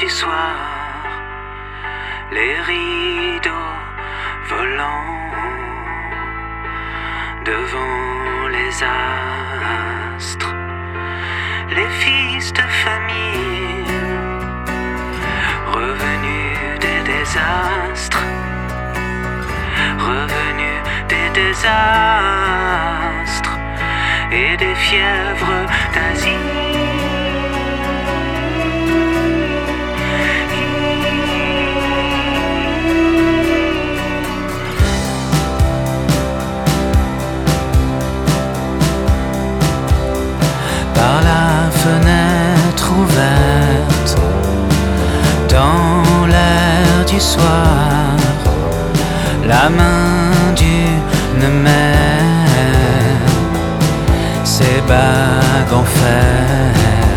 du soir, les rideaux volants devant les astres, les fils de famille revenus des désastres, revenus des désastres et des fièvres d'Asie. Par la fenêtre ouverte, dans l'air du soir, la main d'une mère, ses bagues en fer,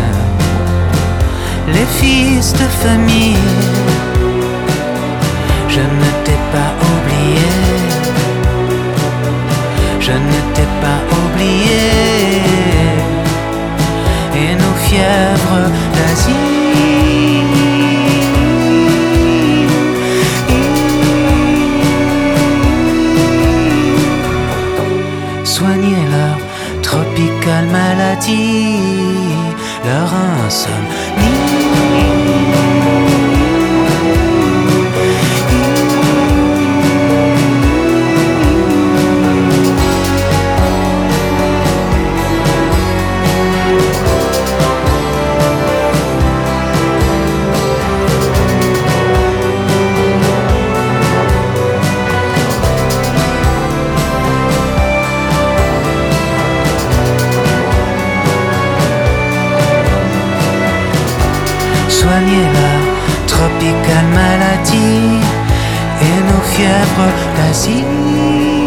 les fils de famille, je ne t'ai pas oublié, je ne t'ai pas oublié. Et nos fièvres d'Asie. Soignez leur tropicale maladie, leur insomnie. Soignez leur tropicale maladie et nos fièvres d'Asie.